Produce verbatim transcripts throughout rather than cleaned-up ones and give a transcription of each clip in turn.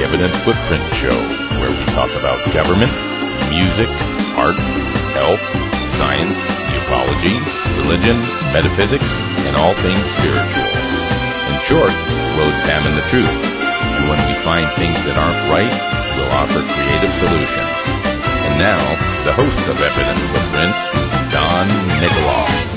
Evident Footprint Show, where we talk about government, music, art, health, science, ufology, religion, metaphysics, and all things spiritual. In short, we'll examine the truth, and when we find things that aren't right, we'll offer creative solutions. And now, the host of Evident Footprints, Don Nikoloff.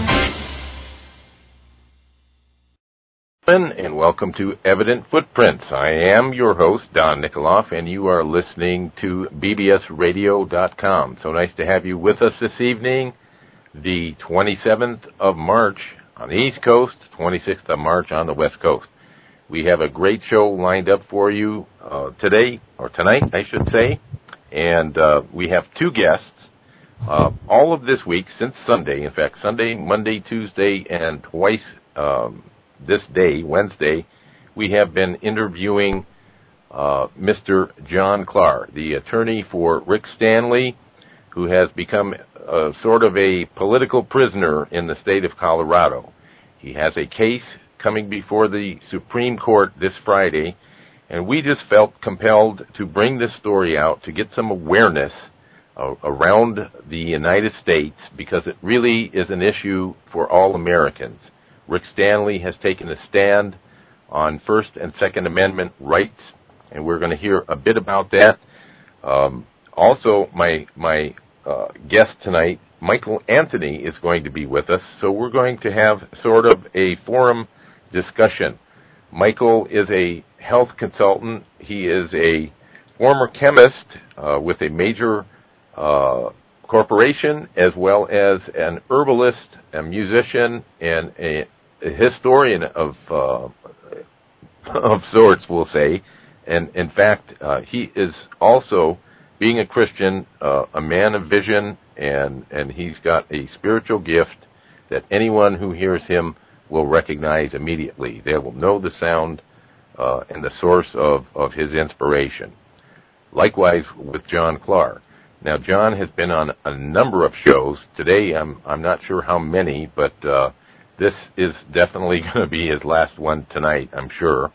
And welcome to Evident Footprints. I am your host, Don Nikoloff, and you are listening to B B S radio dot com. So nice to have you with us this evening, the twenty-seventh of March on the East Coast, twenty-sixth of March on the West Coast. We have a great show lined up for you uh, today, or tonight, I should say, and uh, we have two guests uh, all of this week since Sunday. In fact, Sunday, Monday, Tuesday, and twice um this day, Wednesday, we have been interviewing uh, Mister John Clark, the attorney for Rick Stanley, who has become uh, sort of a political prisoner in the state of Colorado. He has a case coming before the Supreme Court this Friday, and we just felt compelled to bring this story out to get some awareness uh, around the United States, because it really is an issue for all Americans. Rick Stanley has taken a stand on First and Second Amendment rights, and we're going to hear a bit about that. Um, also, my my uh, guest tonight, Michael Anthony, is going to be with us, so we're going to have sort of a forum discussion. Michael is a health consultant. He is a former chemist uh, with a major uh, corporation, as well as an herbalist, a musician, and a a historian of uh, of sorts, we'll say. And in fact, uh, he is also, being a Christian, uh, a man of vision, and, and he's got a spiritual gift that anyone who hears him will recognize immediately. They will know the sound uh, and the source of, of his inspiration. Likewise with John Clark. Now, John has been on a number of shows. Today, I'm I'm not sure how many, but uh, this is definitely going to be his last one tonight, I'm sure.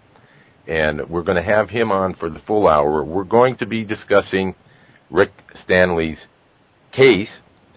And we're going to have him on for the full hour. We're going to be discussing Rick Stanley's case,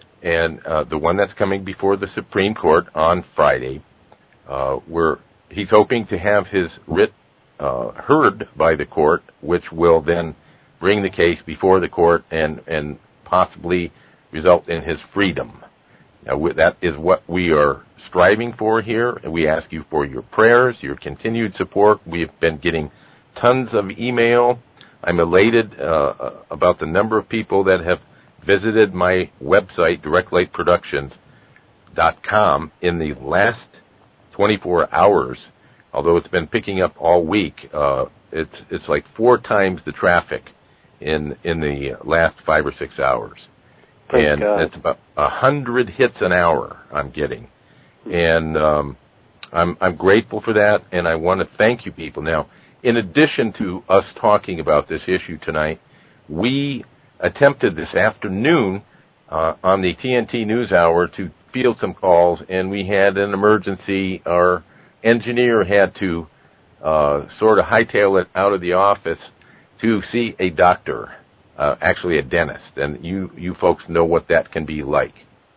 and uh, the one that's coming before the Supreme Court on Friday. Uh, we're, he's hoping to have his writ uh, heard by the court, which will then bring the case before the court and, and possibly result in his freedom. Now, that is what we are striving for here, and we ask you for your prayers, your continued support. We've been getting tons of email. I'm elated uh, about the number of people that have visited my website, direct light productions dot com, in the last twenty-four hours. Although it's been picking up all week, uh, it's it's like four times the traffic in in the last five or six hours. Praise and God. It's about a hundred hits an hour I'm getting, and um, I'm I'm grateful for that, and I want to thank you people. Now, in addition to us talking about this issue tonight, we attempted this afternoon uh, on the T N T News Hour to field some calls, and we had an emergency. Our engineer had to uh, sort of hightail it out of the office to see a doctor. Uh, actually a dentist, and you, you folks know what that can be like.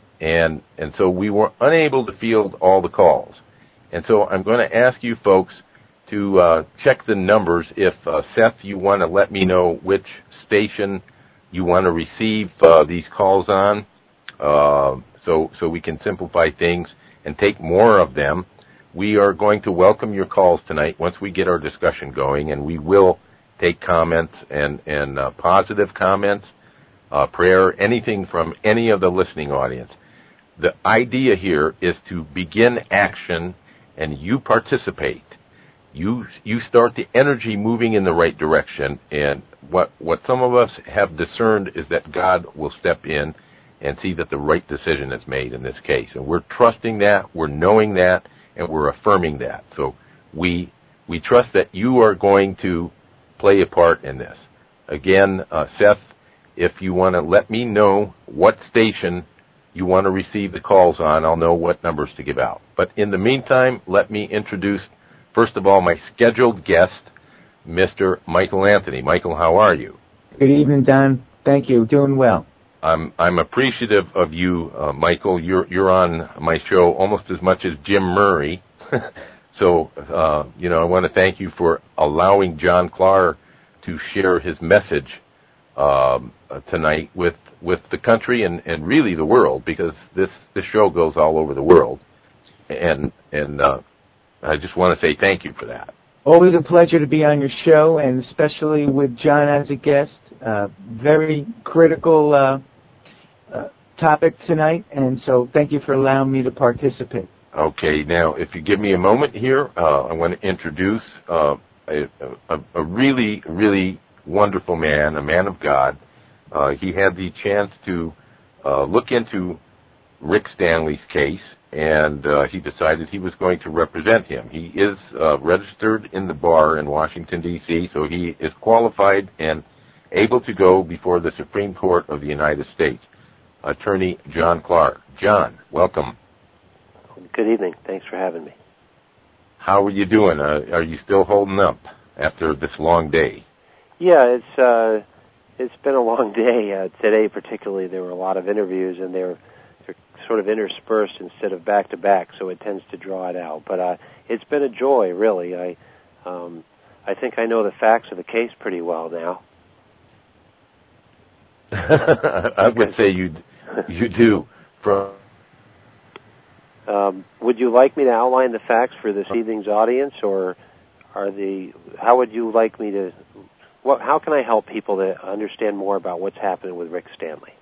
And and so we were unable to field all the calls. And so I'm going to ask you folks to uh, check the numbers. If, uh, Seth, you want to let me know which station you want to receive uh, these calls on, uh, so, so we can simplify things and take more of them. We are going to welcome your calls tonight once we get our discussion going, and we will take comments and, and uh, positive comments, uh, prayer, anything from any of the listening audience. The idea here is to begin action, and you participate. You you start the energy moving in the right direction, and what, what some of us have discerned is that God will step in and see that the right decision is made in this case. And we're trusting that, we're knowing that, and we're affirming that. So we we trust that you are going to play a part in this. Again, uh, Seth, if you want to let me know what station you want to receive the calls on, I'll know what numbers to give out. But in the meantime, let me introduce, first of all, my scheduled guest, Mister Michael Anthony. Michael, how are you? Good evening, Don. Thank you. Doing well. I'm I'm appreciative of you, uh, Michael. You're you're on my show almost as much as Jim Murray. so, uh, you know, I want to thank you for allowing John Clark to share his message um, uh, tonight with, with the country and, and really the world, because this, this show goes all over the world. And and uh, I just want to say thank you for that. Always a pleasure to be on your show, and especially with John as a guest. Uh, very critical uh, uh, topic tonight, and so thank you for allowing me to participate. Okay, now if you give me a moment here, uh, I want to introduce uh, a, a, a really, really wonderful man, a man of God. Uh, he had the chance to uh, look into Rick Stanley's case, and uh, he decided he was going to represent him. He is uh, registered in the bar in Washington, D C, so he is qualified and able to go before the Supreme Court of the United States. Attorney John Clark. John, welcome. Good evening. Thanks for having me. How are you doing? Uh, are you still holding up after this long day? Yeah, it's uh, it's been a long day. Uh, today, particularly, there were a lot of interviews, and they're they're sort of interspersed instead of back to back, so it tends to draw it out. But uh, it's been a joy, really. I um, I think I know the facts of the case pretty well now. I would say you you do. From um, would you like me to outline the facts for this evening's audience, or are the how would you like me to? What, how can I help people to understand more about what's happening with Rick Stanley?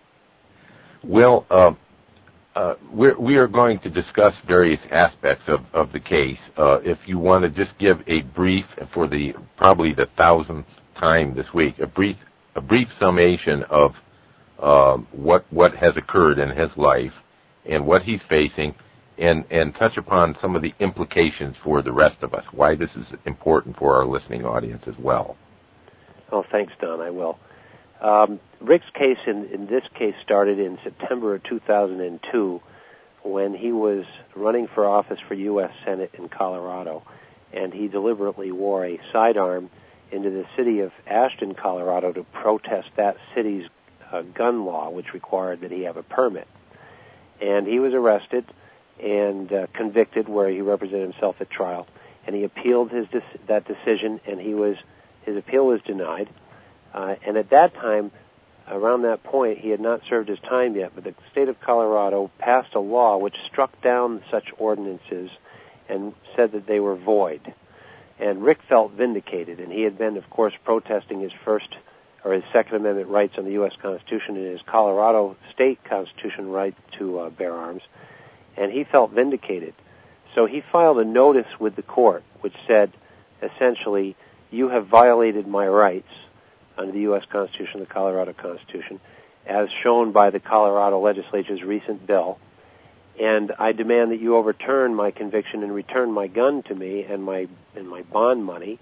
Well, uh, uh, we're, we are going to discuss various aspects of, of the case. Uh, if you want to just give a brief, for the probably the thousandth time this week, a brief a brief summation of um, what what has occurred in his life and what he's facing, and, and touch upon some of the implications for the rest of us, why this is important for our listening audience as well. Oh, thanks, Don. I will. Um, Rick's case in, in this case started in September of two thousand two when he was running for office for U S Senate in Colorado, and he deliberately wore a sidearm into the city of Ashton, Colorado, to protest that city's uh, gun law, which required that he have a permit. And he was arrested and uh, convicted, where he represented himself at trial, and he appealed his de- that decision, and he was his appeal was denied. Uh, and at that time, around that point, he had not served his time yet, but the state of Colorado passed a law which struck down such ordinances and said that they were void. And Rick felt vindicated, and he had been, of course, protesting his First or his Second Amendment rights on the U S Constitution and his Colorado state Constitution right to uh, bear arms, and he felt vindicated. So he filed a notice with the court which said, essentially, you have violated my rights under the U S Constitution, the Colorado Constitution, as shown by the Colorado legislature's recent bill, and I demand that you overturn my conviction and return my gun to me and my and my bond money,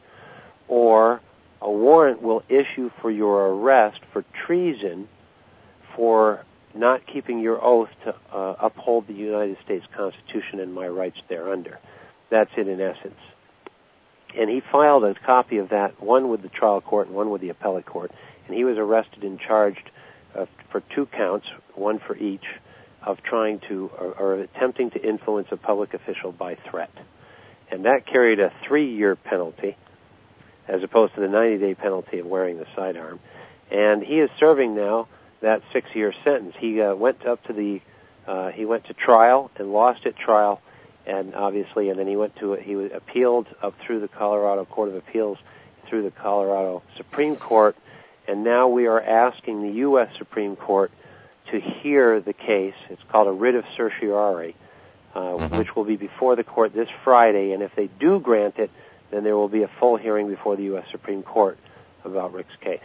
or a warrant will issue for your arrest for treason for not keeping your oath to uh, uphold the United States Constitution and my rights thereunder. That's it in essence. And he filed a copy of that, one with the trial court and one with the appellate court, and he was arrested and charged uh, for two counts, one for each, of trying to, or, or attempting to influence a public official by threat. And that carried a three-year penalty, as opposed to the ninety-day penalty of wearing the sidearm. And he is serving now that six-year sentence. He uh, went up to the, uh, he went to trial and lost at trial, and obviously, and then he went to, he was appealed up through the Colorado Court of Appeals, through the Colorado Supreme Court, and now we are asking the U S Supreme Court to hear the case. It's called a writ of certiorari, uh, mm-hmm. which will be before the court this Friday, and if they do grant it, then there will be a full hearing before the U S Supreme Court about Rick's case.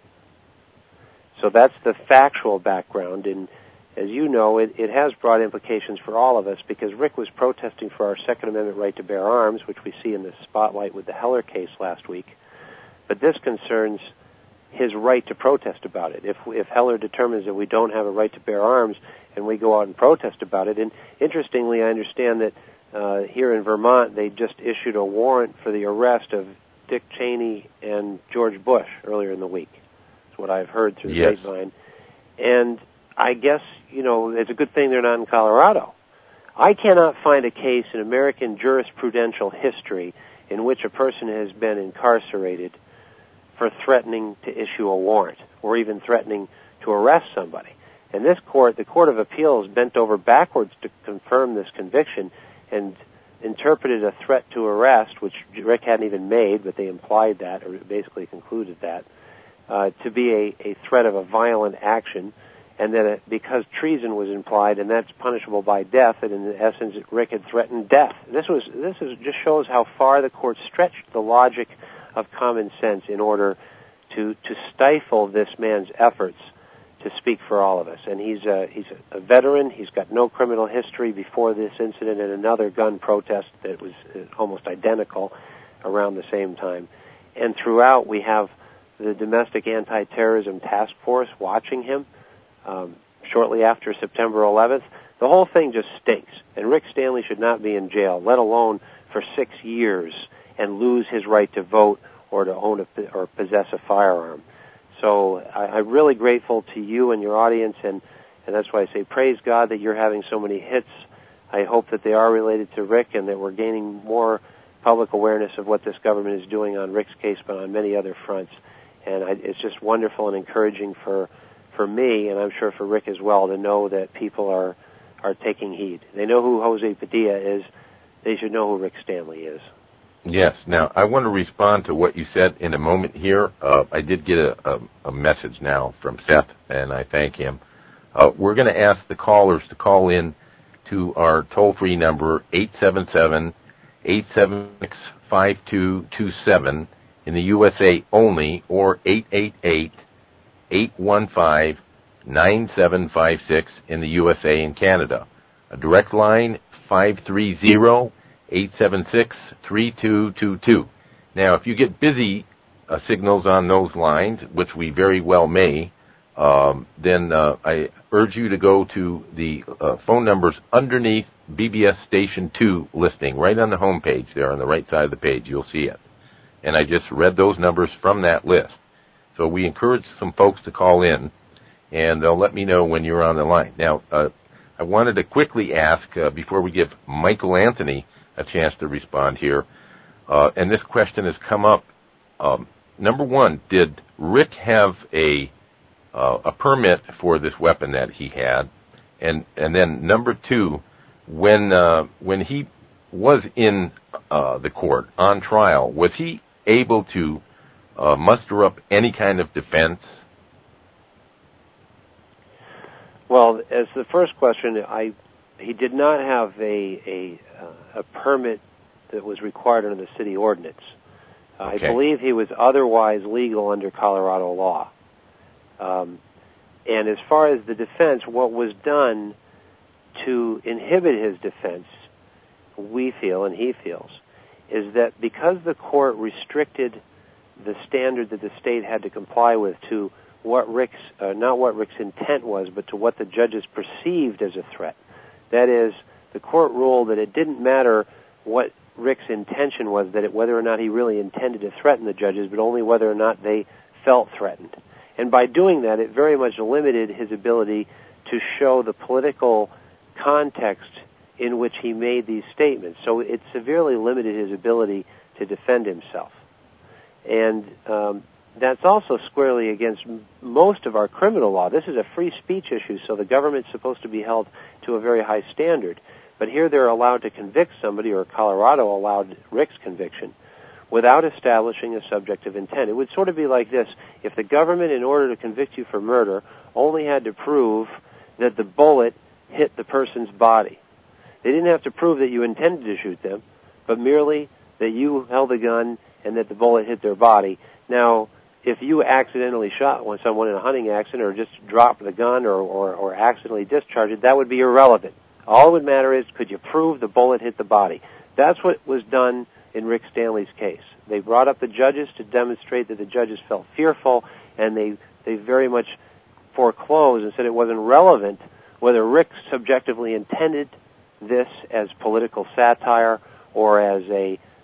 So that's the factual background, and as you know, it, it has brought implications for all of us, because Rick was protesting for our Second Amendment right to bear arms, which we see in the spotlight with the Heller case last week, but this concerns his right to protest about it. If if Heller determines that we don't have a right to bear arms and we go out and protest about it, and interestingly, I understand that uh, here in Vermont they just issued a warrant for the arrest of Dick Cheney and George Bush earlier in the week. That's what I've heard through the yes. grapevine. And I guess, you know, it's a good thing they're not in Colorado. I cannot find a case in American jurisprudential history in which a person has been incarcerated for threatening to issue a warrant or even threatening to arrest somebody. And this court, the Court of Appeals, bent over backwards to confirm this conviction and interpreted a threat to arrest, which Rick hadn't even made, but they implied that, or basically concluded that, uh, to be a, a threat of a violent action, and that it, because treason was implied, and that's punishable by death, and in essence, Rick had threatened death. This was this is, just shows how far the court stretched the logic of common sense in order to to stifle this man's efforts to speak for all of us. And he's a, he's a veteran. He's got no criminal history before this incident and another gun protest that was almost identical around the same time. And throughout, we have the Domestic Anti-Terrorism Task Force watching him. Um, shortly after September eleventh, the whole thing just stinks. And Rick Stanley should not be in jail, let alone for six years and lose his right to vote or to own a, or possess a firearm. So I, I'm really grateful to you and your audience, and, and that's why I say praise God that you're having so many hits. I hope that they are related to Rick and that we're gaining more public awareness of what this government is doing on Rick's case, but on many other fronts. And I, it's just wonderful and encouraging for for me, and I'm sure for Rick as well, to know that people are, are taking heed. They know who Jose Padilla is. They should know who Rick Stanley is. Yes. Now, I want to respond to what you said in a moment here. Uh, I did get a, a, a message now from Seth, and I thank him. Uh, we're going to ask the callers to call in to our toll-free number, eight seven seven, eight seven six, five two two seven, in the U S A only, or eight eight eight, eight one five, nine seven five six in the U S A and Canada. A direct line, five three zero, eight seven six, three two two two. Now, if you get busy uh, signals on those lines, which we very well may, um, then uh, I urge you to go to the uh, phone numbers underneath B B S Station two listing, right on the home page there on the right side of the page. You'll see it. And I just read those numbers from that list. So we encourage some folks to call in, and they'll let me know when you're on the line. Now, uh, I wanted to quickly ask, uh, before we give Michael Anthony a chance to respond here, uh, and this question has come up. Um, number one, did Rick have a uh, a permit for this weapon that he had? And and then number two, when uh, when he was in uh, the court on trial, was he able to Uh, muster up any kind of defense? Well, as the first question, I he did not have a a, uh, a permit that was required under the city ordinance. Uh, okay. I believe he was otherwise legal under Colorado law. Um, and as far as the defense, what was done to inhibit his defense, we feel, and he feels, is that because the court restricted the standard that the state had to comply with to what Rick's, uh, not what Rick's intent was, but to what the judges perceived as a threat. That is, the court ruled that it didn't matter what Rick's intention was, that it, whether or not he really intended to threaten the judges, but only whether or not they felt threatened. And by doing that, it very much limited his ability to show the political context in which he made these statements. So it severely limited his ability to defend himself. And um, that's also squarely against m- most of our criminal law. This is a free speech issue, so the government's supposed to be held to a very high standard. But here they're allowed to convict somebody, or Colorado allowed Rick's conviction, without establishing a subjective intent. It would sort of be like this. If the government, in order to convict you for murder, only had to prove that the bullet hit the person's body. They didn't have to prove that you intended to shoot them, but merely that you held a gun and that the bullet hit their body. Now, if you accidentally shot someone in a hunting accident or just dropped the gun or, or, or accidentally discharged it, that would be irrelevant. All that would matter is, could you prove the bullet hit the body? That's what was done in Rick Stanley's case. They brought up the judges to demonstrate that the judges felt fearful, and they, they very much foreclosed and said it wasn't relevant whether Rick subjectively intended this as political satire or as a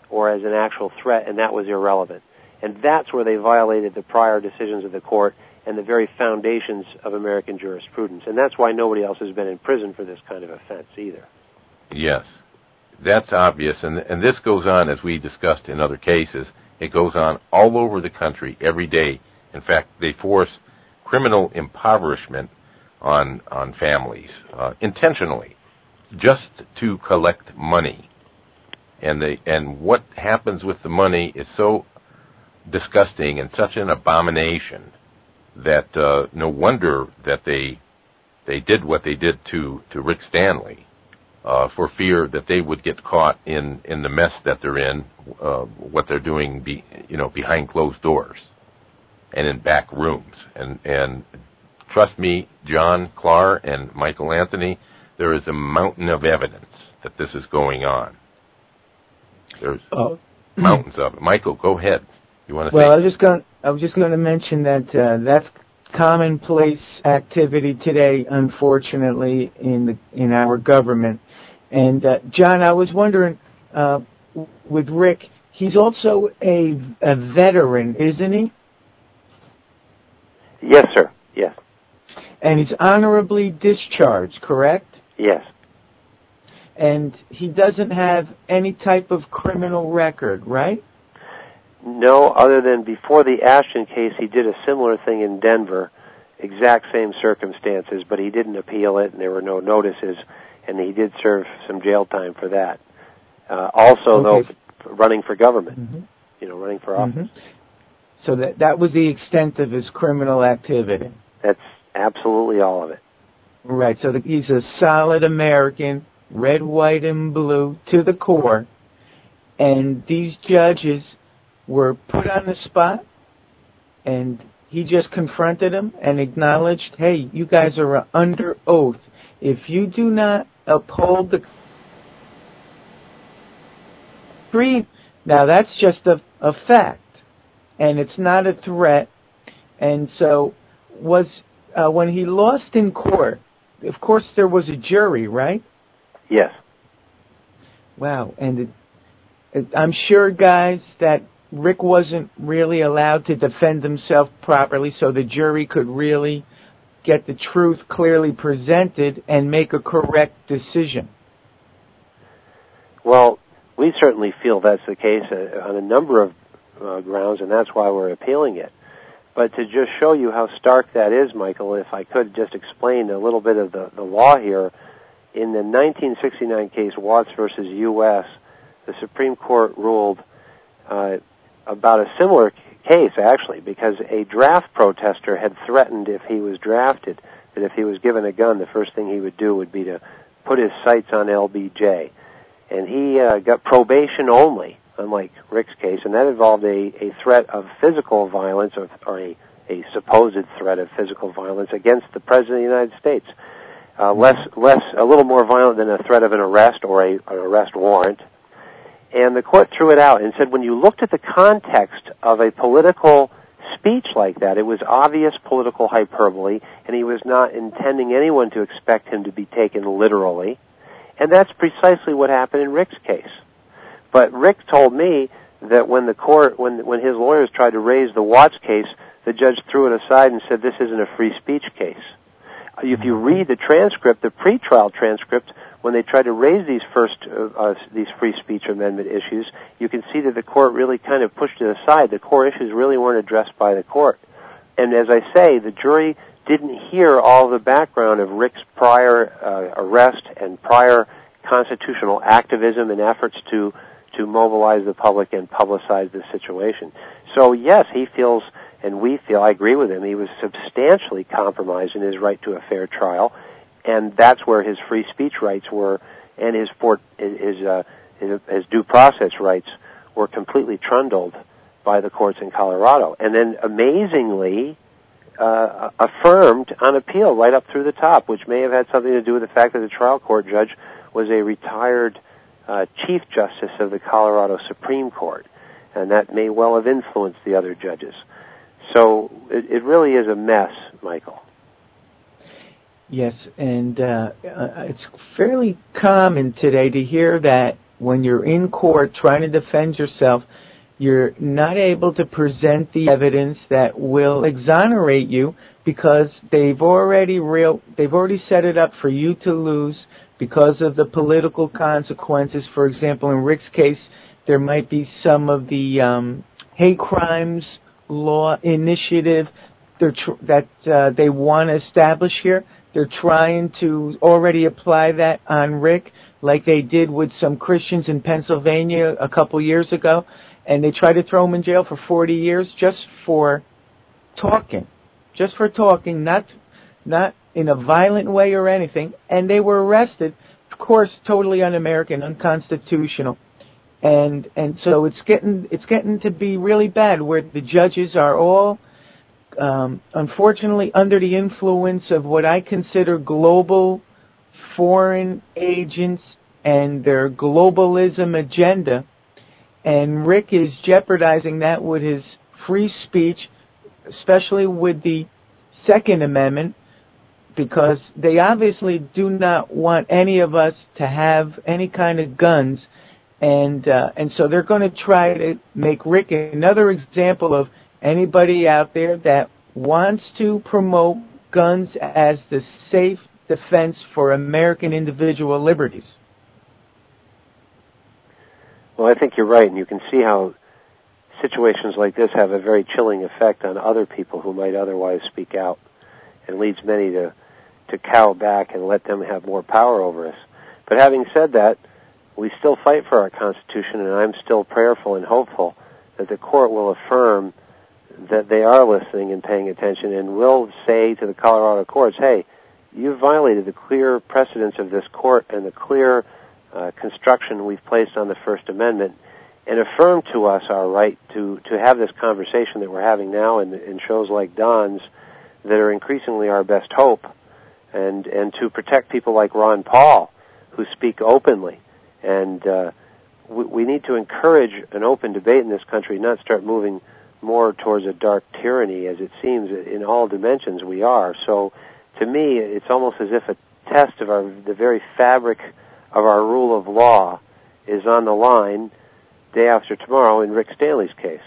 or as an actual threat, and that was irrelevant. And that's where they violated the prior decisions of the court and the very foundations of American jurisprudence. And that's why nobody else has been in prison for this kind of offense either. Yes, that's obvious. And, and this goes on, as we discussed in other cases, it goes on all over the country every day. In fact, they force criminal impoverishment on on families uh, intentionally, just to collect money. And they and what happens with the money is so disgusting and such an abomination that uh, no wonder that they they did what they did to to Rick Stanley, uh, for fear that they would get caught in, in the mess that they're in, uh, what they're doing, be, you know, behind closed doors and in back rooms. And and trust me, John Clark and Michael Anthony, there is a mountain of evidence that this is going on. There's oh. mountains of it. Michael, go ahead. You want to well, say? I was just going. I was just going to mention that uh, that's commonplace activity today, unfortunately, in the in our government. And uh, John, I was wondering, uh, with Rick, he's also a, a veteran, isn't he? Yes, sir. Yes. And he's honorably discharged, correct? Yes. And he doesn't have any type of criminal record, right? No, other than before the Ashton case, he did a similar thing in Denver, exact same circumstances, but he didn't appeal it, and there were no notices, and he did serve some jail time for that. Uh, also, okay. though, running for government, mm-hmm. you know, running for office. Mm-hmm. So that that was the extent of his criminal activity. That's absolutely all of it. Right, so the, he's a solid American, red, white, and blue to the core, and these judges were put on the spot, and he just confronted them and acknowledged, hey, you guys are under oath. If you do not uphold the creed, now that's just a, a fact, and it's not a threat. And so was uh, when he lost in court, of course there was a jury, right? Yes. Wow, and it, it, I'm sure, guys, that Rick wasn't really allowed to defend himself properly, so the jury could really get the truth clearly presented and make a correct decision. Well, we certainly feel that's the case uh, on a number of uh, grounds, and that's why we're appealing it. But to just show you how stark that is, Michael, if I could just explain a little bit of the, the law here. In the nineteen sixty-nine case, Watts versus U S, the Supreme Court ruled uh, about a similar case, actually, because a draft protester had threatened if he was drafted that if he was given a gun, the first thing he would do would be to put his sights on L B J. And he uh, got probation only, unlike Rick's case, and that involved a, a threat of physical violence or, or a, a supposed threat of physical violence against the President of the United States. Uh, less, less, a little more violent than a threat of an arrest or a, an arrest warrant. And the court threw it out and said when you looked at the context of a political speech like that, it was obvious political hyperbole, and he was not intending anyone to expect him to be taken literally. And that's precisely what happened in Rick's case. But Rick told me that when the court, when when his lawyers tried to raise the Watts case, the judge threw it aside and said this isn't a free speech case. If you read the transcript, the pretrial transcript, when they tried to raise these first uh, uh, these free speech amendment issues, you can see that the court really kind of pushed it aside. The core issues really weren't addressed by the court. And as I say, the jury didn't hear all the background of Rick's prior uh, arrest and prior constitutional activism and efforts to to mobilize the public and publicize the situation. So yes, he feels, and we feel, I agree with him, he was substantially compromised in his right to a fair trial, and that's where his free speech rights were, and his for, his, uh, his his due process rights were completely trundled by the courts in Colorado, and then amazingly uh, affirmed on appeal right up through the top, which may have had something to do with the fact that the trial court judge was a retired uh, Chief Justice of the Colorado Supreme Court, and that may well have influenced the other judges. So it, it really is a mess, Michael. Yes, and uh, uh, it's fairly common today to hear that when you're in court trying to defend yourself, you're not able to present the evidence that will exonerate you because they've already real they've already set it up for you to lose because of the political consequences. For example, in Rick's case, there might be some of the um, hate crimes law initiative they're tr- that uh, they want to establish here. They're trying to already apply that on Rick, like they did with some Christians in Pennsylvania a couple years ago. And they tried to throw him in jail for forty years just for talking, just for talking, not not in a violent way or anything. And they were arrested, of course, totally un-American, unconstitutional. And and so it's getting it's getting to be really bad, where the judges are all, um, unfortunately, under the influence of what I consider global foreign agents and their globalism agenda. And Rick is jeopardizing that with his free speech, especially with the Second Amendment, because they obviously do not want any of us to have any kind of guns. And uh, and so they're going to try to make Rick another example of anybody out there that wants to promote guns as the safe defense for American individual liberties. Well, I think you're right, and you can see how situations like this have a very chilling effect on other people who might otherwise speak out, and leads many to, to cow back and let them have more power over us. But having said that, we still fight for our Constitution, and I'm still prayerful and hopeful that the court will affirm that they are listening and paying attention, and will say to the Colorado courts, hey, you've violated the clear precedents of this court and the clear Uh, construction we've placed on the First Amendment, and affirm to us our right to, to have this conversation that we're having now in, in shows like Don's that are increasingly our best hope, and, and to protect people like Ron Paul who speak openly. And uh, we, we need to encourage an open debate in this country, not start moving more towards a dark tyranny, as it seems in all dimensions we are. So to me, it's almost as if a test of our the very fabric of our rule of law is on the line day after tomorrow in Rick Stanley's case.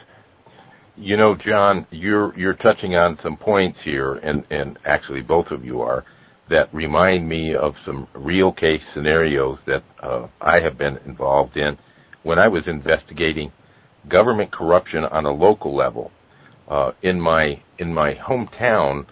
You know, John, you're you're touching on some points here, and, and actually both of you are, that remind me of some real case scenarios that uh, I have been involved in when I was investigating government corruption on a local level. Uh, in my in my hometown,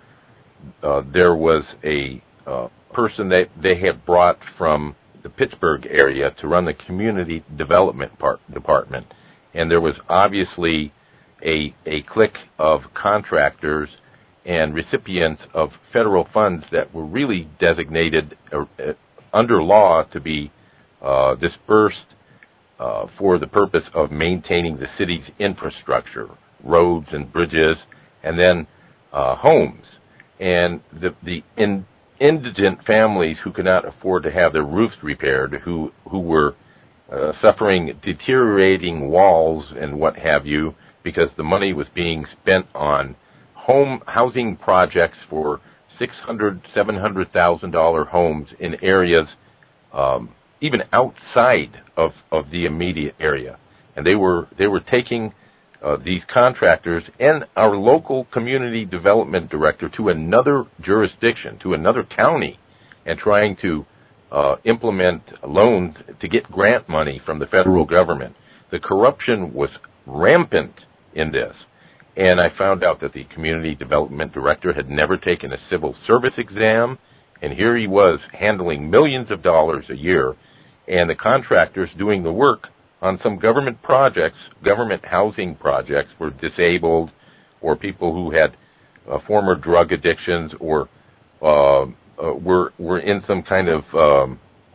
uh, there was a uh, person that they had brought from the Pittsburgh area to run the community development part, department. And there was obviously a, a clique of contractors and recipients of federal funds that were really designated uh, under law to be uh, dispersed uh, for the purpose of maintaining the city's infrastructure, roads and bridges, and then uh, homes. And the, the in indigent families who could not afford to have their roofs repaired, who who were uh, suffering deteriorating walls and what have you, because the money was being spent on home housing projects for six hundred, seven hundred thousand dollar homes in areas um, even outside of, of the immediate area, and they were they were taking Uh, these contractors and our local community development director to another jurisdiction, to another county, and trying to uh, implement loans to get grant money from the federal government. The corruption was rampant in this, and I found out that the community development director had never taken a civil service exam, and here he was handling millions of dollars a year, and the contractors doing the work on some government projects, government housing projects for disabled or people who had uh, former drug addictions or uh, uh, were were in some kind of um,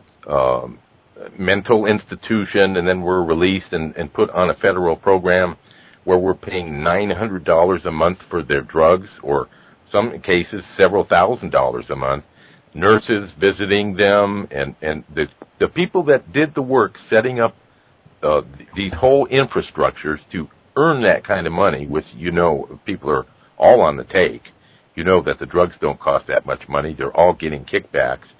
um, mental institution and then were released and, and put on a federal program where we're paying nine hundred dollars a month for their drugs, or some cases several thousand dollars a month. Nurses visiting them, and, and the the people that did the work setting up Uh, these whole infrastructures to earn that kind of money, which, you know, people are all on the take. You know that the drugs don't cost that much money. They're all getting kickbacks.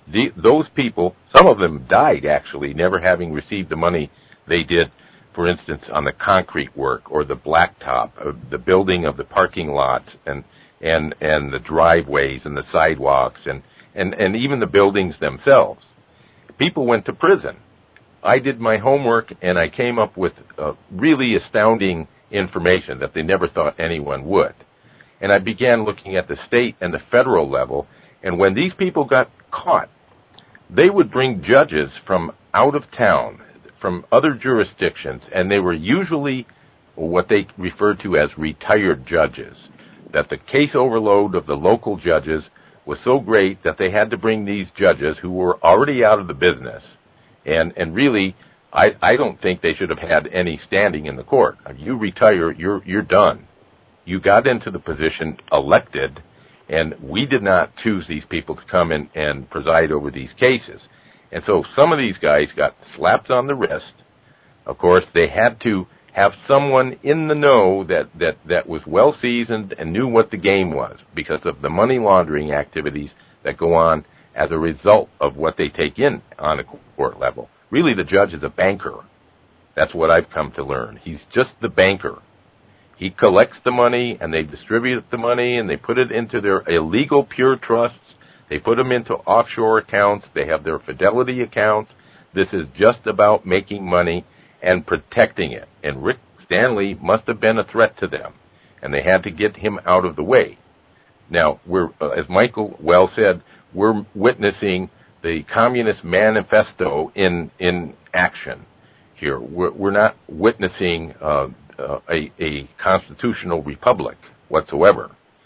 the, those people, some of them died actually, never having received the money they did, for instance, on the concrete work or the blacktop, uh, the building of the parking lots and and and the driveways and the sidewalks and, and, and even the buildings themselves. People went to prison. I did my homework and I came up with uh, really astounding information that they never thought anyone would. And I began looking at the state and the federal level, and when these people got caught, they would bring judges from out of town, from other jurisdictions, and they were usually what they referred to as retired judges, that the case overload of the local judges was so great that they had to bring these judges who were already out of the business. And and really, I, I don't think they should have had any standing in the court. You retire, you're you're done. You got into the position elected, and we did not choose these people to come in and preside over these cases. And so some of these guys got slapped on the wrist. Of course, they had to have someone in the know that, that, that was well-seasoned and knew what the game was because of the money laundering activities that go on as a result of what they take in on a court level. Really, the judge is a banker. That's what I've come to learn. He's just the banker. He collects the money, and they distribute the money, and they put it into their illegal pure trusts. They put them into offshore accounts. They have their fidelity accounts. This is just about making money and protecting it. And Rick Stanley must have been a threat to them, and they had to get him out of the way. Now, we're, uh, as Michael well said, we're witnessing the Communist Manifesto in in action here. We're, we're not witnessing uh, uh, a, a constitutional republic whatsoever.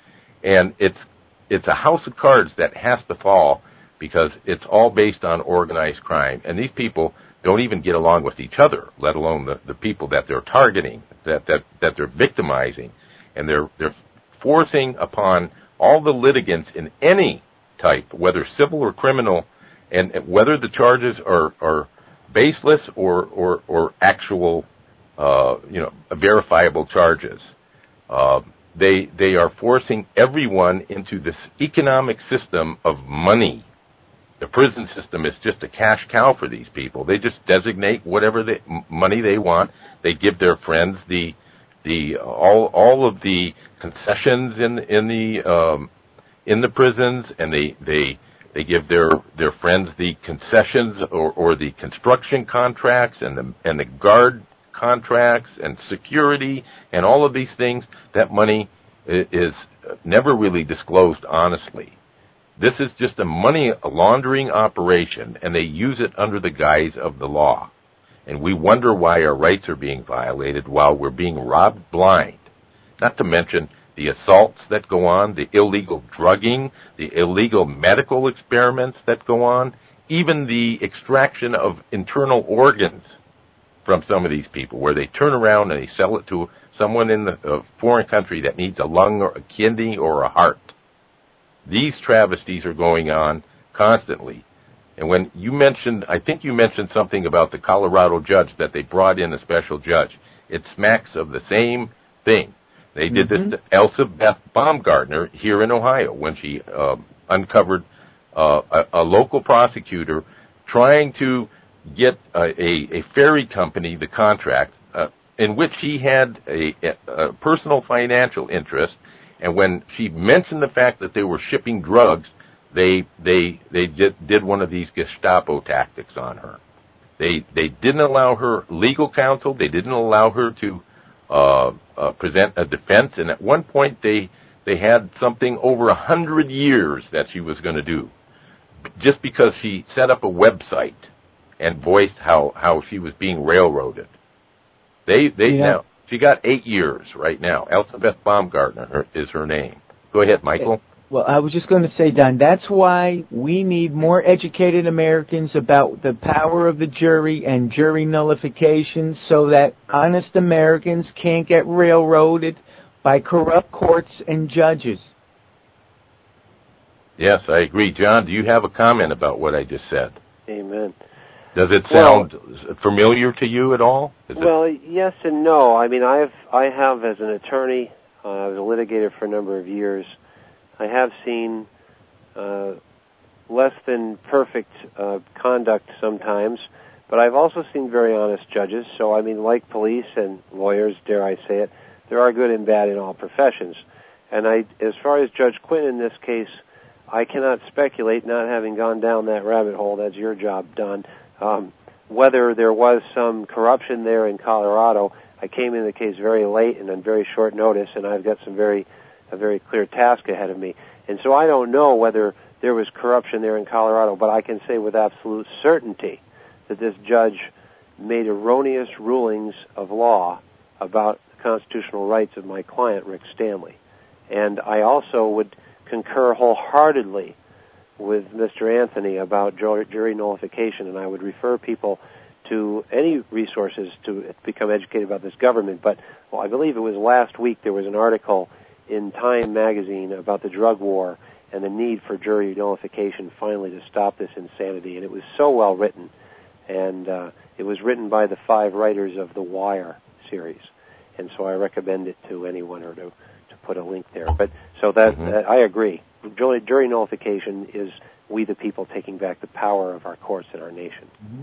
And it's it's a house of cards that has to fall because it's all based on organized crime. And these people don't even get along with each other, let alone the, the people that they're targeting, that, that, that they're victimizing. And they're they're forcing upon all the litigants in any type, whether civil or criminal, and whether the charges are, are baseless or, or, or actual, uh, you know, verifiable charges. Uh, they they are forcing everyone into this economic system of money. The prison system is just a cash cow for these people. They just designate whatever they, money they want. They give their friends the the all all of the concessions in in the um, in the prisons, and they they they give their their friends the concessions or, or the construction contracts and the and the guard contracts and security and all of these things. That money is never really disclosed honestly. This is just a money laundering operation, and they use it under the guise of the law. And we wonder why our rights are being violated while we're being robbed blind. Not to mention the assaults that go on, the illegal drugging, the illegal medical experiments that go on, even the extraction of internal organs from some of these people, where they turn around and they sell it to someone in the uh, foreign country that needs a lung or a kidney or a heart. These travesties are going on constantly. And when you mentioned, I think you mentioned something about the Colorado judge, that they brought in a special judge. It smacks of the same thing. They did mm-hmm. this to Elsa Beth Baumgartner here in Ohio when she uh, uncovered uh, a, a local prosecutor trying to get a, a, a ferry company the contract uh, in which he had a, a personal financial interest. And when she mentioned the fact that they were shipping drugs, they they they did, did one of these Gestapo tactics on her. They they didn't allow her legal counsel. They didn't allow her to uh, uh, present a defense. And at one point, they they had something over a hundred years that she was going to do, just because she set up a website and voiced how, how she was being railroaded. They they yeah. now. She got eight years right now. Elizabeth Baumgartner is her name. Go ahead, Michael. Well, I was just going to say, Don, that's why we need more educated Americans about the power of the jury and jury nullification so that honest Americans can't get railroaded by corrupt courts and judges. Yes, I agree. John, do you have a comment about what I just said? Amen. Does it sound well, familiar to you at all? Is well, it? yes and no. I mean, I've I have as an attorney, uh, I was a litigator for a number of years. I have seen uh, less than perfect uh, conduct sometimes, but I've also seen very honest judges. So, I mean, like police and lawyers, dare I say it, there are good and bad in all professions. And I, as far as Judge Quinn in this case, I cannot speculate, not having gone down that rabbit hole. That's your job, Don. Um, whether there was some corruption there in Colorado. I came in the case very late and on very short notice, and I've got some very a very clear task ahead of me. And so I don't know whether there was corruption there in Colorado, but I can say with absolute certainty that this judge made erroneous rulings of law about the constitutional rights of my client, Rick Stanley. And I also would concur wholeheartedly with Mister Anthony about jury nullification, and I would refer people to any resources to become educated about this government. But well, I believe it was last week there was an article in Time magazine about the drug war and the need for jury nullification finally to stop this insanity. And it was so well written, and uh, it was written by the five writers of the Wire series. And so I recommend it to anyone, or to, to put a link there. But so that mm-hmm. uh, I agree. Jury, jury nullification is we the people taking back the power of our courts and our nation. Mm-hmm.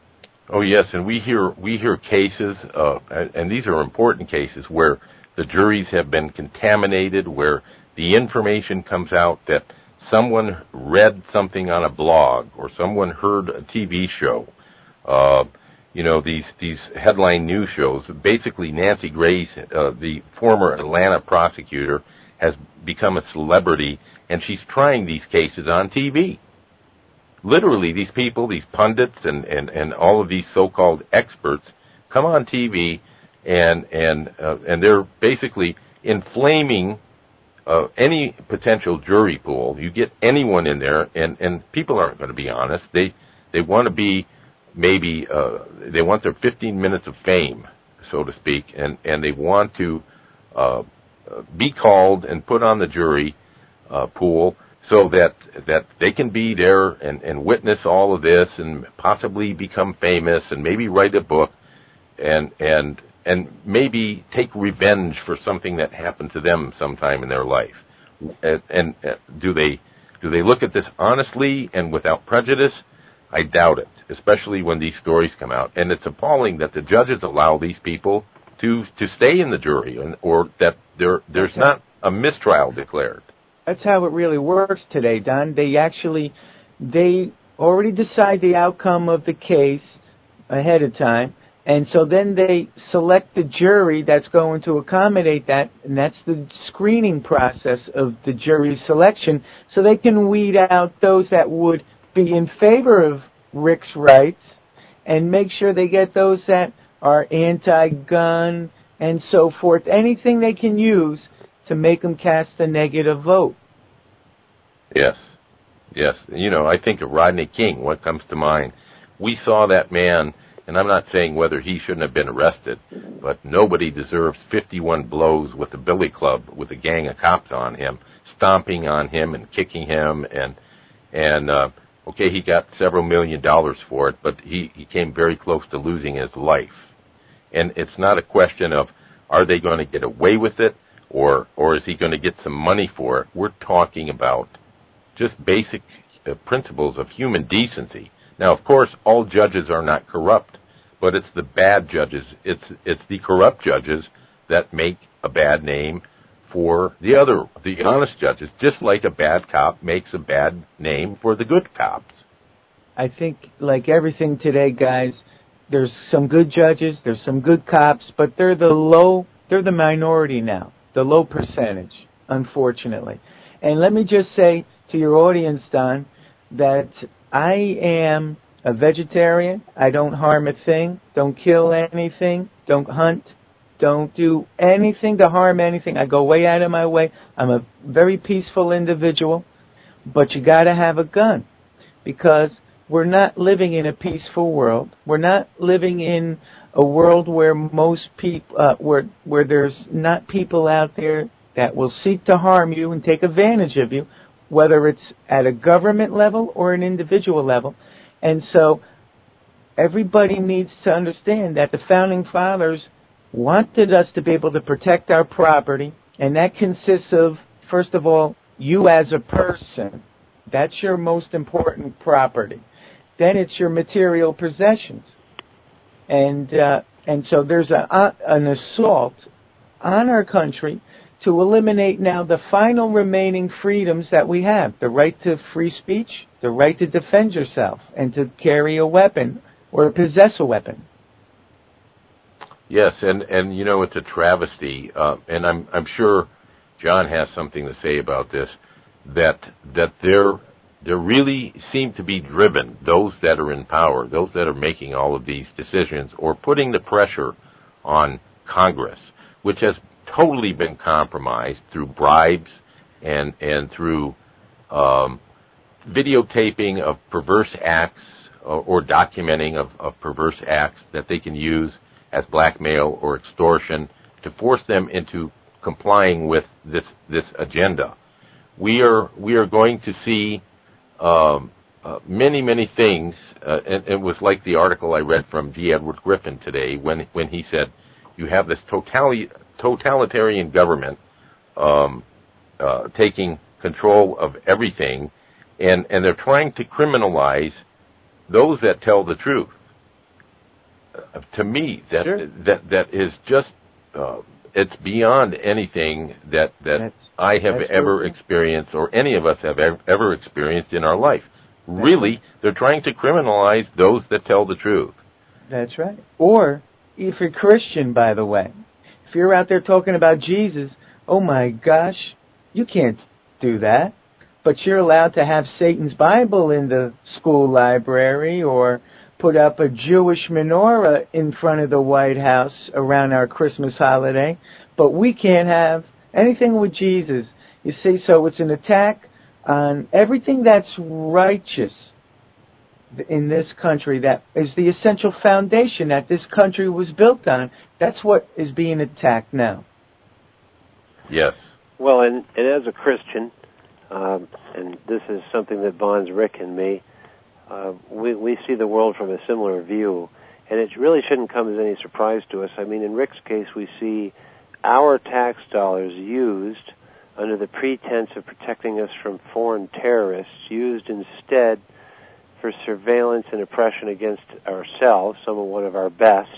Oh yes, and we hear we hear cases, uh, and these are important cases where the juries have been contaminated, where the information comes out that someone read something on a blog or someone heard a T V show. Uh, you know, these these headline news shows. Basically, Nancy Grace, uh, the former Atlanta prosecutor, has become a celebrity, and she's trying these cases on T V. Literally, these people, these pundits and, and, and all of these so-called experts come on T V, and and uh, and they're basically inflaming uh, any potential jury pool. You get anyone in there, and, and people aren't going to be honest. They they want to be maybe uh, they want their fifteen minutes of fame, so to speak, and, and they want to uh, be called and put on the jury uh, pool, so that that they can be there and, and witness all of this and possibly become famous and maybe write a book and and and maybe take revenge for something that happened to them sometime in their life. And, and uh, do they do they look at this honestly and without prejudice? I doubt it, especially when these stories come out. And it's appalling that the judges allow these people to to stay in the jury, and, or that there there's not a mistrial declared. That's how it really works today, Don. They actually, they already decide the outcome of the case ahead of time, and so then they select the jury that's going to accommodate that, and that's the screening process of the jury selection, so they can weed out those that would be in favor of Rick's rights and make sure they get those that are anti-gun and so forth, anything they can use to make them cast a negative vote. Yes, yes. You know, I think of Rodney King. What comes to mind? We saw that man, and I'm not saying whether he shouldn't have been arrested, but nobody deserves fifty-one blows with a billy club with a gang of cops on him, stomping on him and kicking him, and and uh, okay, he got several million dollars for it, but he, he came very close to losing his life. And it's not a question of are they going to get away with it, or or is he going to get some money for it. We're talking about just basic uh, principles of human decency. Now, of course, all judges are not corrupt, but it's the bad judges, it's it's the corrupt judges that make a bad name for the other, the honest judges, just like a bad cop makes a bad name for the good cops. I think, like everything today, guys, there's some good judges, there's some good cops, but they're the low, they're the minority now, the low percentage, unfortunately. And let me just say to your audience, Don, that I am a vegetarian. I don't harm a thing, don't kill anything, don't hunt, don't do anything to harm anything. I go way out of my way. I'm a very peaceful individual, but you got to have a gun, because we're not living in a peaceful world. We're not living in a world where most people, uh, where where there's not people out there that will seek to harm you and take advantage of you, whether it's at a government level or an individual level. And so everybody needs to understand that the Founding Fathers wanted us to be able to protect our property, and that consists of, first of all, you as a person, That's your most important property. Then it's your material possessions. And uh, and so there's a, uh, an assault on our country to eliminate now the final remaining freedoms that we have, the right to free speech, the right to defend yourself, and to carry a weapon or possess a weapon. Yes, and, and you know, it's a travesty, uh, and I'm I'm sure John has something to say about this, that that there there really seem to be driven, those that are in power, those that are making all of these decisions, or putting the pressure on Congress, which has totally been compromised through bribes and and through um, videotaping of perverse acts or, or documenting of, of perverse acts that they can use as blackmail or extortion to force them into complying with this this agenda. We are we are going to see um, uh, many many things, uh, and, and it was like the article I read from G. Edward Griffin today when when he said you have this totali- totalitarian government um, uh, taking control of everything, and and they're trying to criminalize those that tell the truth. Uh, to me, that Sure. that that is just uh, it's beyond anything that that that's, I have ever true. experienced, or any of us have ever, ever experienced in our life. That's really, right. They're trying to criminalize those that tell the truth. That's right. Or if you're Christian, by the way, if you're out there talking about Jesus, oh my gosh, you can't do that. But you're allowed to have Satan's Bible in the school library, or put up a Jewish menorah in front of the White House around our Christmas holiday, but we can't have anything with Jesus. You see, so it's an attack on everything that's righteous in this country, that is the essential foundation that this country was built on. That's what is being attacked now. Yes. Well, and, and as a Christian, um, and this is something that bonds Rick and me, Uh, we, we see the world from a similar view, and it really shouldn't come as any surprise to us. I mean, in Rick's case, we see our tax dollars used under the pretense of protecting us from foreign terrorists, used instead for surveillance and oppression against ourselves, some of one of our best.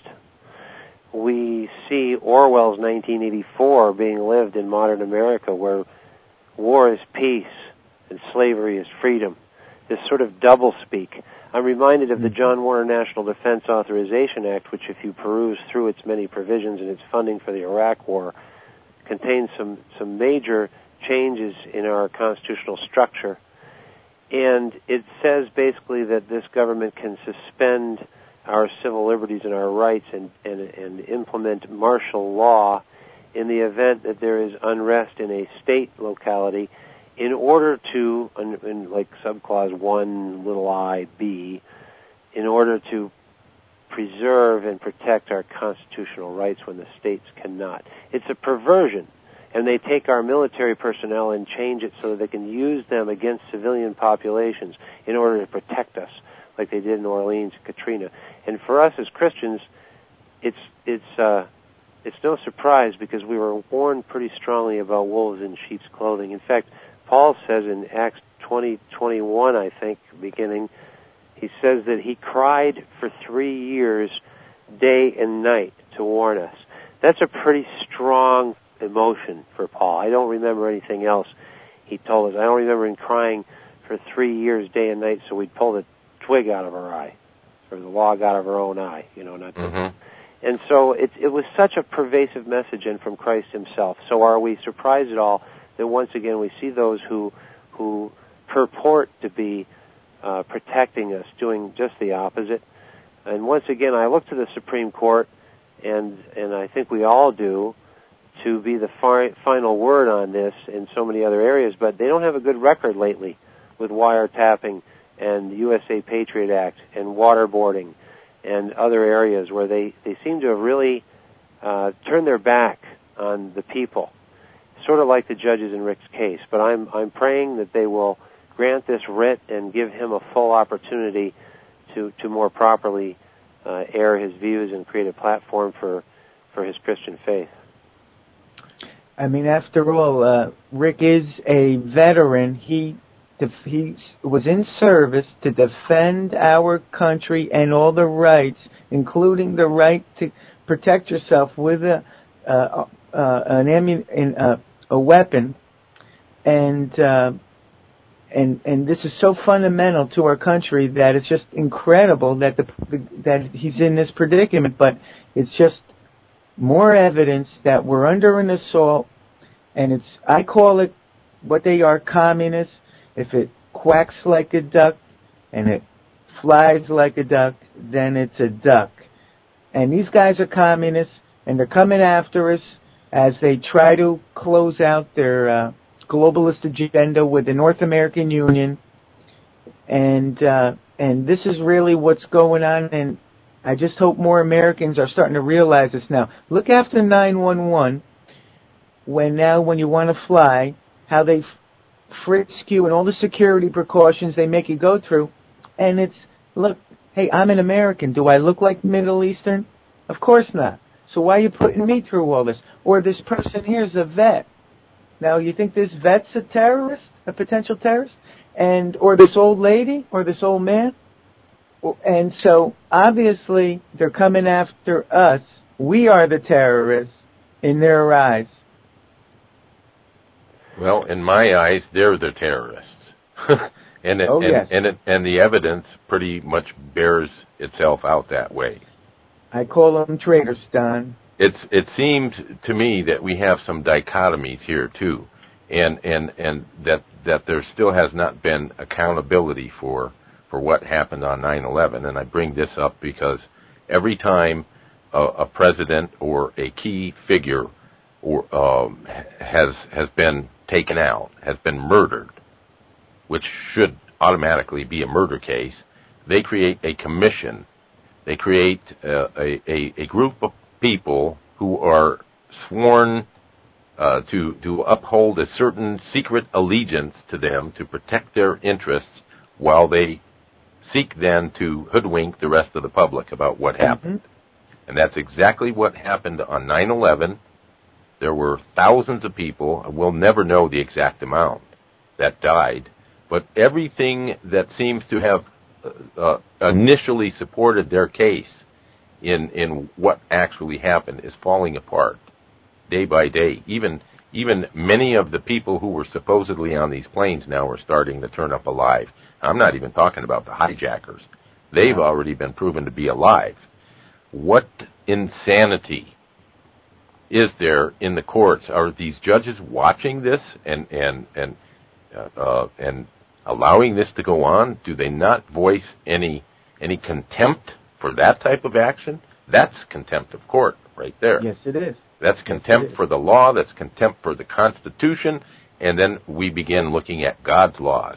We see Orwell's nineteen eighty-four being lived in modern America, where war is peace and slavery is freedom. This sort of doublespeak. I'm reminded of the John Warner National Defense Authorization Act, which, if you peruse through its many provisions and its funding for the Iraq War, contains some, some major changes in our constitutional structure. And it says basically that this government can suspend our civil liberties and our rights and, and, and implement martial law in the event that there is unrest in a state locality, in order to, in, in like subclause one, little I, B, in order to preserve and protect our constitutional rights when the states cannot. It's a perversion, and they take our military personnel and change it so that they can use them against civilian populations in order to protect us, like they did in Orleans and Katrina. And for us as Christians, it's it's uh, it's no surprise, because we were warned pretty strongly about wolves in sheep's clothing. In fact, Paul says in Acts twenty twenty-one, I think, beginning, he says that he cried for three years, day and night, to warn us. That's a pretty strong emotion for Paul. I don't remember anything else he told us. I don't remember him crying for three years, day and night, so we'd pull the twig out of our eye, or the log out of our own eye, you know, not mm-hmm. And so it, it was such a pervasive message, and from Christ himself. So are we surprised at all that once again we see those who who purport to be uh, protecting us doing just the opposite? And once again, I look to the Supreme Court, and and I think we all do, to be the fi- final word on this in so many other areas, but they don't have a good record lately with wiretapping and the U S A Patriot Act and waterboarding and other areas where they, they seem to have really uh, turned their back on the people, sort of like the judges in Rick's case. But I'm I'm praying that they will grant this writ and give him a full opportunity to, to more properly uh, air his views and create a platform for, for his Christian faith. I mean, after all, uh, Rick is a veteran. He def- he was in service to defend our country and all the rights, including the right to protect yourself with a uh, uh, an ammun- uh, a weapon, and uh, and and this is so fundamental to our country that it's just incredible that the that he's in this predicament. But it's just more evidence that we're under an assault, and it's I call it what they are, communists. If it quacks like a duck and it flies like a duck, then it's a duck. And these guys are communists, and they're coming after us as they try to close out their uh, globalist agenda with the North American Union. And uh, and this is really what's going on, and I just hope more Americans are starting to realize this now. Look after nine one one, when now when you want to fly, how they frisk you and all the security precautions they make you go through. And it's, look, hey, I'm an American. Do I look like Middle Eastern? Of course not. So why are you putting me through all this? Or this person here is a vet. Now, you think this vet's a terrorist, a potential terrorist? And or this old lady or this old man? And so, obviously, they're coming after us. We are the terrorists in their eyes. Well, in my eyes, they're the terrorists. and it, oh, and, yes. and, it, and the evidence pretty much bears itself out that way. I call them traitors, Don. It's it seems to me that we have some dichotomies here too, and and, and that, that there still has not been accountability for for what happened on nine eleven. And I bring this up because every time a, a president or a key figure or um, has has been taken out, has been murdered, which should automatically be a murder case, they create a commission. They create uh, a, a, a group of people who are sworn uh, to, to uphold a certain secret allegiance to them to protect their interests while they seek then to hoodwink the rest of the public about what happened. Mm-hmm. And that's exactly what happened on nine eleven. There were thousands of people, we'll never know the exact amount, that died, but everything that seems to have uh, initially supported their case in in what actually happened is falling apart day by day. Even even many of the people who were supposedly on these planes now are starting to turn up alive. I'm not even talking about the hijackers. They've already been proven to be alive. What insanity is there in the courts? Are these judges watching this and and and uh, uh, and allowing this to go on? Do they not voice any any contempt for that type of action? That's contempt of court right there. Yes, it is. That's contempt yes, for the law. That's contempt for the Constitution. And then we begin looking at God's laws.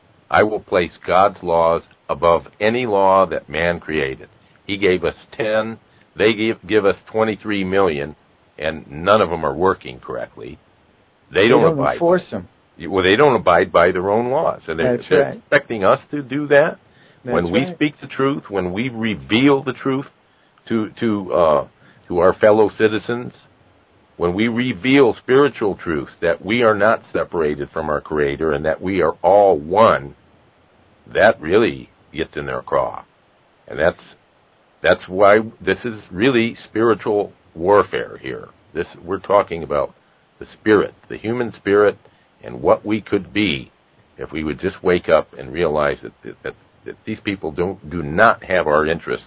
I will place God's laws above any law that man created. He gave us ten. They give, give us twenty-three million, and none of them are working correctly. They, they don't, don't abide enforce them. Well, they don't abide by their own laws. And they're, That's they're right. expecting us to do that. That's when we right. speak the truth, when we reveal the truth to to uh, to our fellow citizens, when we reveal spiritual truths, that we are not separated from our Creator and that we are all one, that really gets in their craw. And that's that's why this is really spiritual warfare here. This we're talking about the spirit, the human spirit, and what we could be if we would just wake up and realize that that, that these people don't do not have our interests,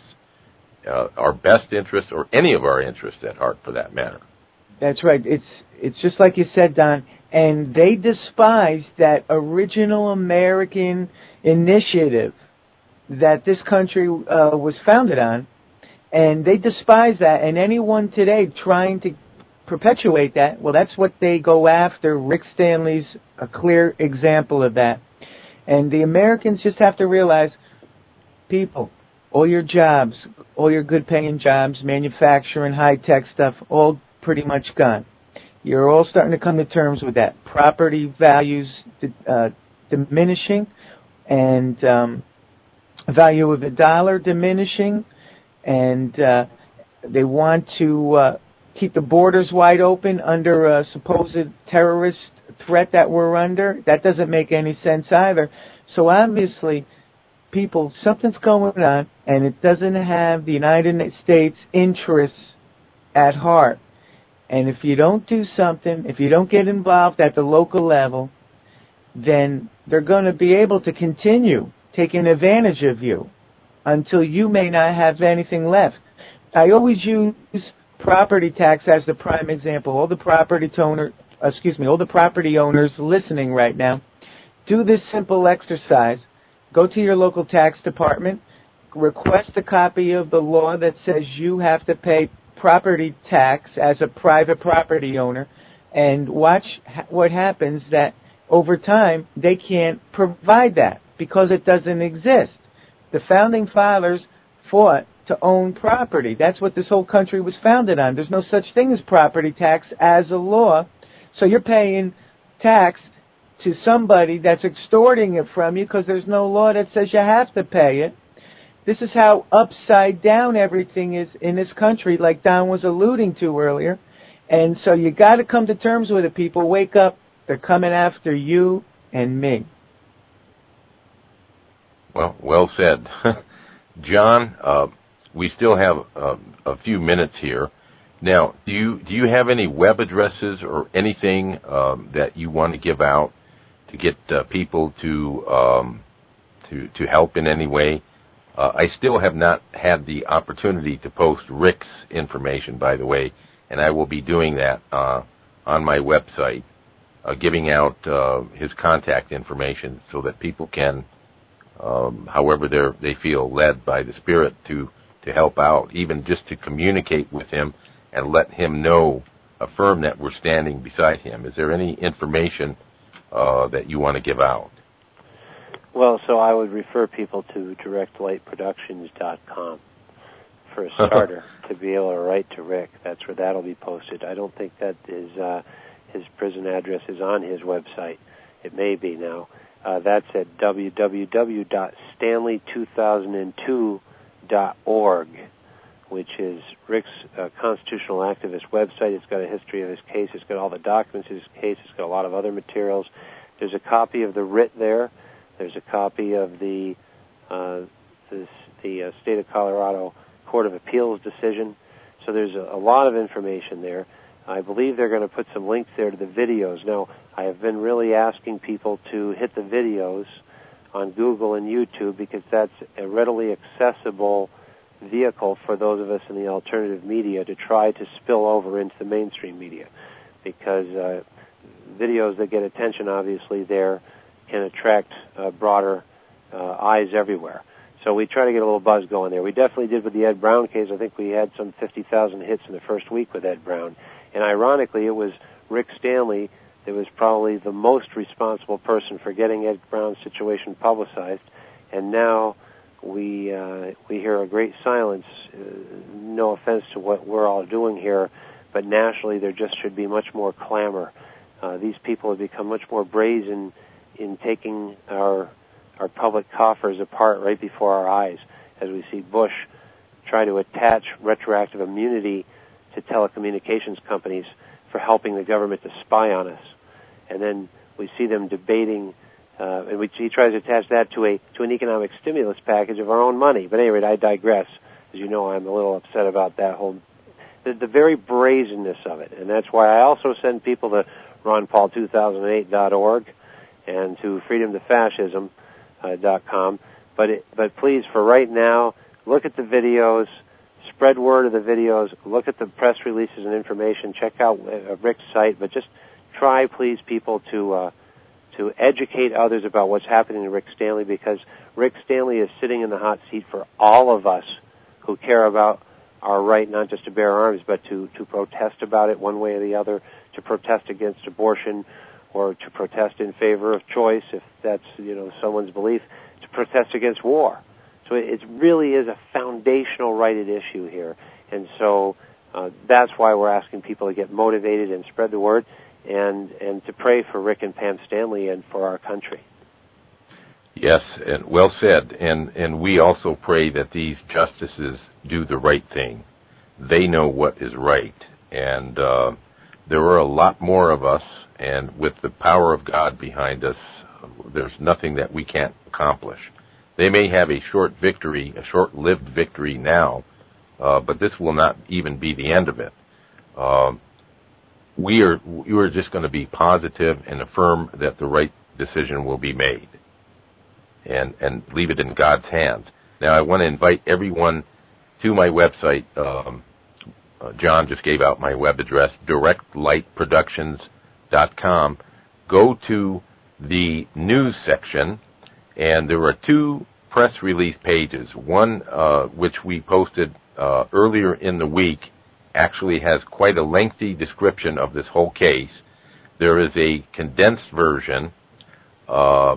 uh, our best interests, or any of our interests at heart, for that matter. That's right. It's it's just like you said, Don. And they despise that original American initiative that this country uh, was founded on, and they despise that. And anyone today trying to perpetuate that, well, that's what they go after. Rick Stanley's a clear example of that. And the Americans just have to realize, people, all your jobs, all your good-paying jobs, manufacturing, high-tech stuff, all pretty much gone. You're all starting to come to terms with that. Property values uh, diminishing, and um, value of the dollar diminishing, and uh, they want to uh, keep the borders wide open under a supposed terrorist threat that we're under, that doesn't make any sense either. So obviously, people, something's going on, and it doesn't have the United States interests at heart. And if you don't do something, if you don't get involved at the local level, then they're going to be able to continue taking advantage of you until you may not have anything left. I always use property tax as the prime example. All the property owner, excuse me, all the property owners listening right now, do this simple exercise. Go to your local tax department, request a copy of the law that says you have to pay property tax as a private property owner, and watch ha- what happens that over time they can't provide that because it doesn't exist. The founding fathers fought to own property. That's what this whole country was founded on. There's no such thing as property tax as a law, so you're paying tax to somebody that's extorting it from you because there's no law that says you have to pay it. This is how upside down everything is in this country, like Don was alluding to earlier. And so you got to come to terms with it, people. Wake up. They're coming after you and me. Well, well said. John, uh, we still have uh, a few minutes here. Now, do you do you have any web addresses or anything um, that you want to give out to get uh, people to um, to to help in any way? Uh, I still have not had the opportunity to post Rick's information, by the way, and I will be doing that uh, on my website, uh, giving out uh, his contact information so that people can, um, however they they feel led by the Spirit, to to help out, even just to communicate with him and let him know, affirm that we're standing beside him. Is there any information uh, that you want to give out? Well, so I would refer people to direct light productions dot com for a starter to be able to write to Rick. That's where that'll be posted. I don't think that is uh, his prison address is on his website. It may be now. Uh, that's at w w w dot stanley two thousand two dot org, which is Rick's uh, constitutional activist website. It's got a history of his case. It's got all the documents of his case. It's got a lot of other materials. There's a copy of the writ there. There's a copy of the uh, this, the uh, State of Colorado Court of Appeals decision. So there's a, a lot of information there. I believe they're going to put some links there to the videos. Now, I have been really asking people to hit the videos on Google and YouTube because that's a readily accessible vehicle for those of us in the alternative media to try to spill over into the mainstream media, because uh, videos that get attention, obviously, there can attract uh, broader uh, eyes everywhere. So we try to get a little buzz going there. We definitely did with the Ed Brown case. I think we had some fifty thousand hits in the first week with Ed Brown. And ironically, it was Rick Stanley that was probably the most responsible person for getting Ed Brown's situation publicized. And now we uh, we hear a great silence. Uh, no offense to what we're all doing here, but nationally there just should be much more clamor. Uh, these people have become much more brazen in taking our our public coffers apart right before our eyes, as we see Bush try to attach retroactive immunity to telecommunications companies for helping the government to spy on us. And then we see them debating, uh, and we, he tries to attach that to a to an economic stimulus package of our own money. But at any rate, I digress. As you know, I'm a little upset about that whole, the, the very brazenness of it. And that's why I also send people to ron paul two thousand eight dot org and to freedom to fascism dot com. But it, but please, for right now, look at the videos, spread word of the videos, look at the press releases and information, check out uh, Rick's site, but just try, please, people, to uh, to educate others about what's happening to Rick Stanley, because Rick Stanley is sitting in the hot seat for all of us who care about our right not just to bear arms, but to, to protest about it one way or the other, to protest against abortion, or to protest in favor of choice, if that's, you know, someone's belief, to protest against war. So it really is a foundational right at issue here. And so uh, that's why we're asking people to get motivated and spread the word, and, and to pray for Rick and Pam Stanley and for our country. Yes, and well said. And, and we also pray that these justices do the right thing. They know what is right. And uh, there are a lot more of us, and with the power of God behind us, there's nothing that we can't accomplish. They may have a short victory, a short-lived victory now, uh, but this will not even be the end of it. Uh, we are we are just going to be positive and affirm that the right decision will be made, and and leave it in God's hands. Now, I want to invite everyone to my website. Um, uh, John just gave out my web address, direct light productions dot com. Go to the news section, and there are two press release pages. One, uh, which we posted uh, earlier in the week, actually has quite a lengthy description of this whole case. There is a condensed version uh,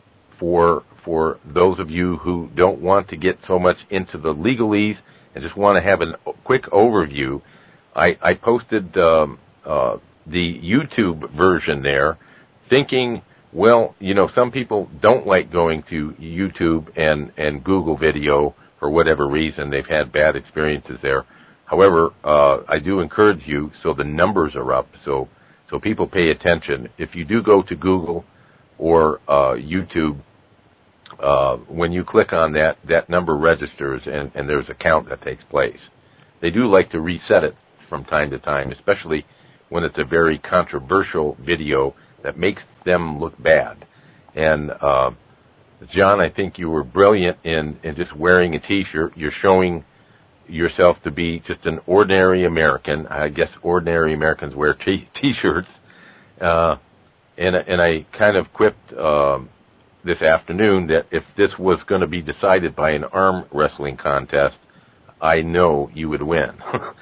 for for those of you who don't want to get so much into the legalese and just want to have a quick overview. I, I posted um, uh, the YouTube version there, thinking, well, you know, some people don't like going to YouTube and, and Google video for whatever reason. They've had bad experiences there. However, uh, I do encourage you, so the numbers are up, so so people pay attention. If you do go to Google or uh, YouTube, uh, when you click on that, that number registers, and, and there's a count that takes place. They do like to reset it from time to time, especially when it's a very controversial video that makes them look bad. And uh, John, I think you were brilliant in, in just wearing a T-shirt. You're showing yourself to be just an ordinary American. I guess ordinary Americans wear t- T-shirts. Uh, and, and I kind of quipped um, this afternoon that if this was going to be decided by an arm wrestling contest, I know you would win.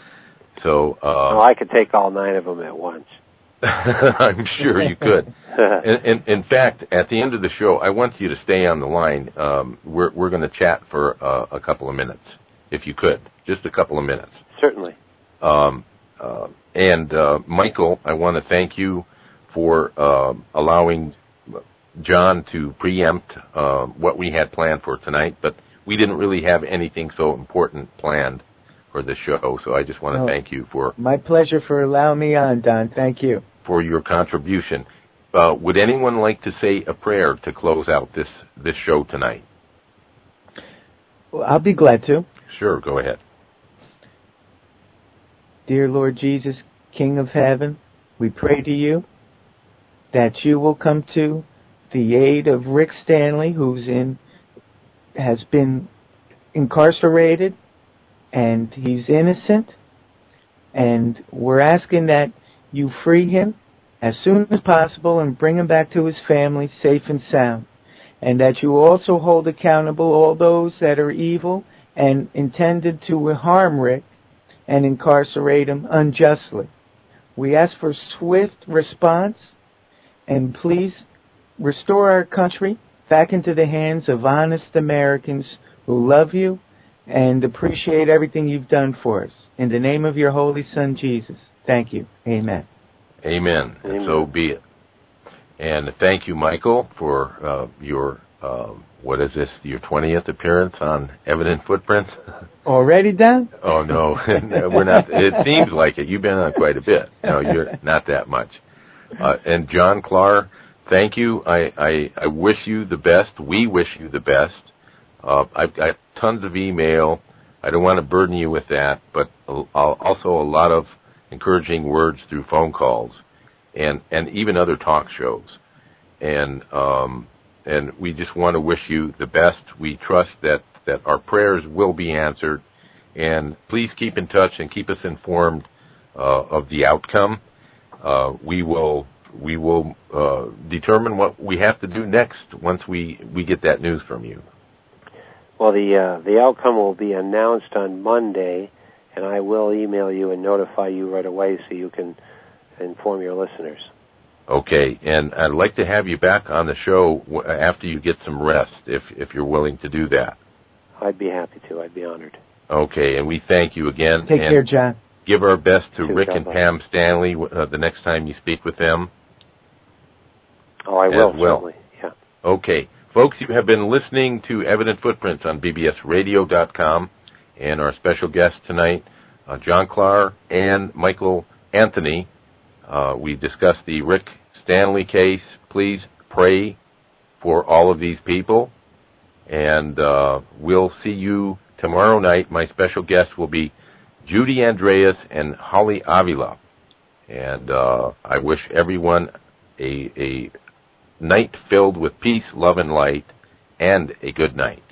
so uh, well, I could take all nine of them at once. I'm sure you could. in, in, in fact, at the end of the show, I want you to stay on the line. Um, we're we're going to chat for uh, a couple of minutes, if you could, just a couple of minutes. Certainly. Um, uh, and uh, Michael, I want to thank you for uh, allowing John to preempt uh, what we had planned for tonight, but we didn't really have anything so important planned for the show, so I just want to oh, thank you for... My pleasure for allowing me on, Don. Thank you. For your contribution. Uh, would anyone like to say a prayer to close out this, this show tonight? Well, I'll be glad to. Sure, go ahead. Dear Lord Jesus, King of Heaven, we pray to you that you will come to the aid of Rick Stanley, who's in, has been incarcerated, and he's innocent, and we're asking that you free him as soon as possible and bring him back to his family safe and sound, and that you also hold accountable all those that are evil and intended to harm Rick and incarcerate him unjustly. We ask for swift response, and please restore our country back into the hands of honest Americans who love you and appreciate everything you've done for us. In the name of your Holy Son, Jesus. Thank you. Amen. Amen. Amen. And so be it. And thank you, Michael, for uh, your, uh, what is this, your twentieth appearance on Evident Footprints? Already done? Oh, no. We're not. It seems like it. You've been on quite a bit. No, you're not that much. Uh, and John Clark, thank you. I, I, I wish you the best. We wish you the best. Uh, I've got tons of email. I don't want to burden you with that, but also a lot of encouraging words through phone calls and, and even other talk shows. And um, and we just want to wish you the best. We trust that, that our prayers will be answered. And please keep in touch and keep us informed uh, of the outcome. Uh, we will we will uh, determine what we have to do next once we, we get that news from you. Well, the uh, the outcome will be announced on Monday, and I will email you and notify you right away so you can inform your listeners. Okay, and I'd like to have you back on the show after you get some rest, if if you're willing to do that. I'd be happy to. I'd be honored. Okay, and we thank you again. Take and care, John. Give our best to Too, Rick John and Bob. Pam Stanley uh, the next time you speak with them. Oh, I will, well. certainly. Yeah. Okay. Folks, you have been listening to Evident Footprints on B B S radio dot com, and our special guests tonight, uh, John Clark and Michael Anthony, Uh, we discussed the Rick Stanley case. Please pray for all of these people. And uh, we'll see you tomorrow night. My special guests will be Judy Andreas and Holly Avila. And uh, I wish everyone a, a night filled with peace, love, and light, and a good night.